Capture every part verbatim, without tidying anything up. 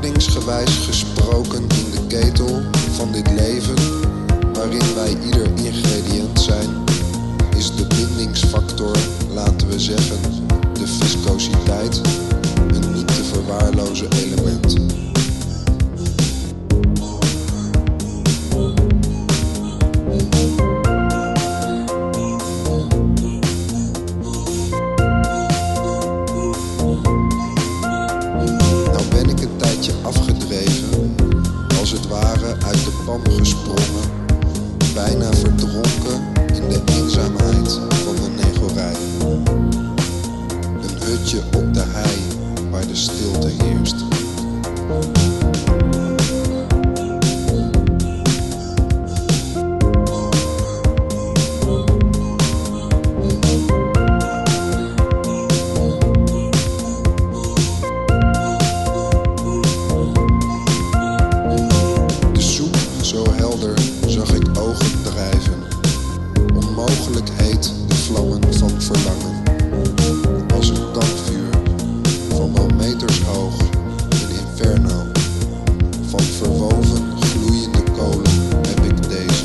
koningsgewijs gesproken in de ketel van dit leven, waarin wij ieder ingrediënt zijn, is de bindingsfactor, laten we zeggen, de viscositeit, een niet te verwaarlozen element. Nou ben ik een tijdje afgedreven, als het ware uit de pan gesprongen, bijna verdronken in de eenzaamheid van de negorij. Een hutje op de hei waar de stilte heerst. De soep, zo helder, zag ik ogen drijven. Onmogelijk heet de vlammen van verlangen. Als een kampvuur, van wel meters hoog, een inferno. Van verwoven, gloeiende kolen heb ik deze.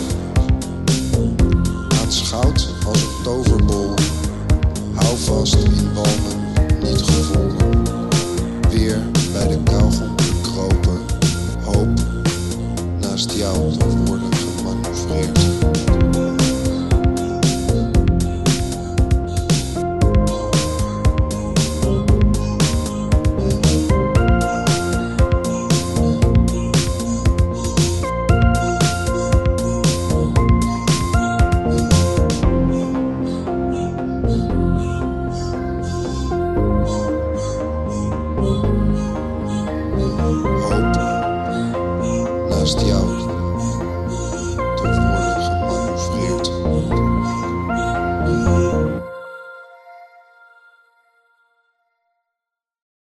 Aanschouwd als een toverbol, hou vast in walm